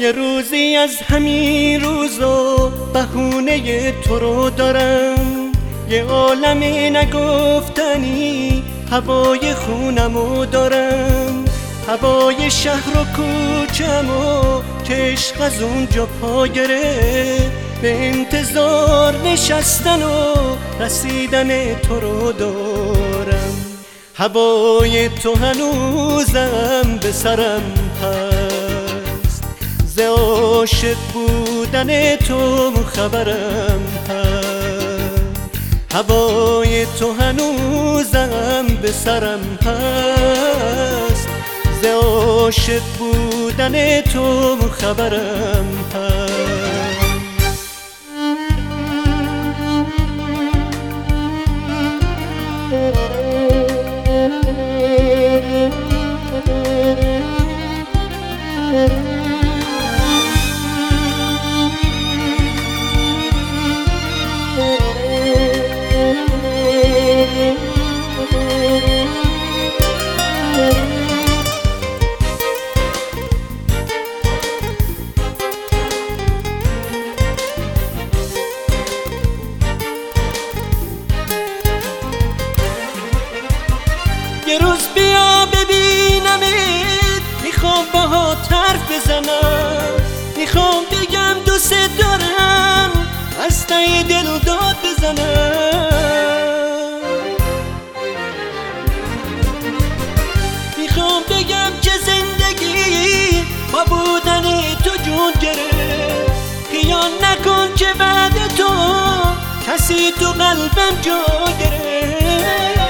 یه روزی از همین روزا بهونه تو رو دارم، یه عالمی نگفتنی هوای خونمو دارم، هوای شهر و کوچمو که عشق از اونجا پا گرفت، به انتظار نشستن و رسیدن تو رو دارم. هوای تو هنوزم به سرم هست، ز عاشق بودن تو خبرم هست. هوای تو هنوزم به سرم هست، ز عاشق بودن تو خبرم هست. یه روز بیا ببینمت، میخوام باهات حرف بزنم، میخوام بگم دوست دارم، از ته دل داد بزنم. میخوام بگم که زندگی با بودن تو جون گرفت، خیال نکن که بعد تو کسی تو قلبم جا گرفت.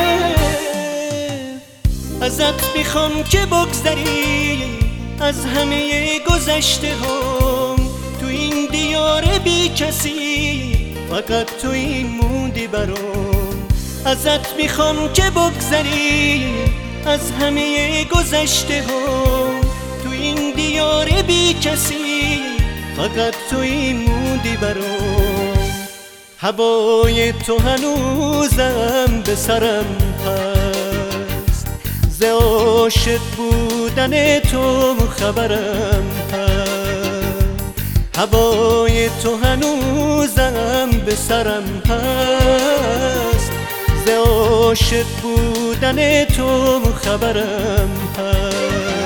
ازت میخوام که بگذری از همه گذشته هم، تو این دیار بی کسی فقط تو این موندی برام. ازت میخوام که بگذری از همه گذشته هم، تو این دیار بی کسی فقط تو این موندی برام. هوای تو هنوزم به سرم هست، ز عاشق بودن تو خبرم هست. هوای تو هنوزم به سرم هست، ز عاشق بودن تو خبرم هست.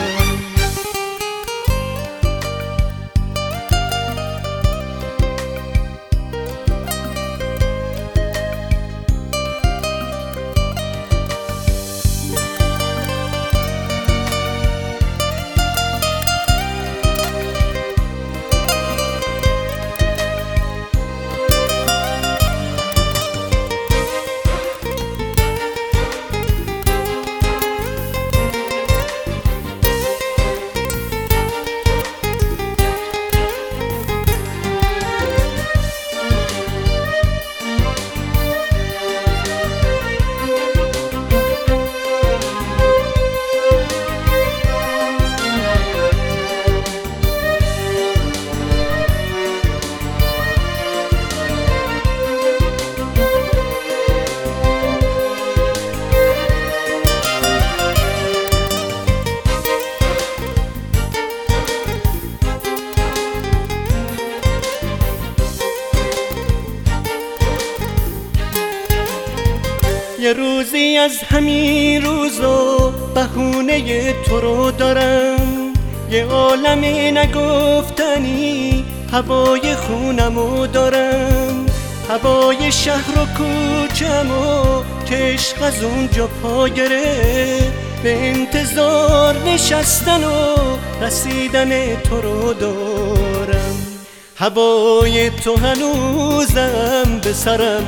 یه روزی از همین روزا بهونه تو رو دارم، یه عالمی نگفتنی هوای خونمو دارم، هوای شهر و کوچمو که عشق از اونجا پا گرفت، به انتظار نشستن و رسیدن تو رو دارم. هوای تو هنوزم به سرم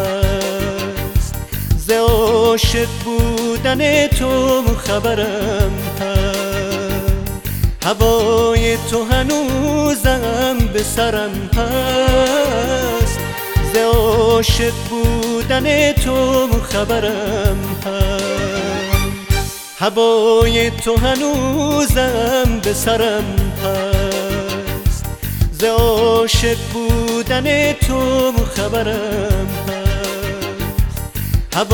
هست، ز عاشق بودن تو خبرم هست. هوای تو هنوزم به سرم هست، ز عاشق بودن تو خبرم هست. هوای تو هنوزم به سرم هست، ز عاشق بودن تو خبرم هست.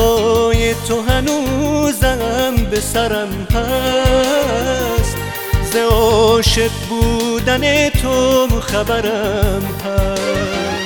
هوای تو هنوزم به سرم هست، ز عاشق بودن تو خبرم هست.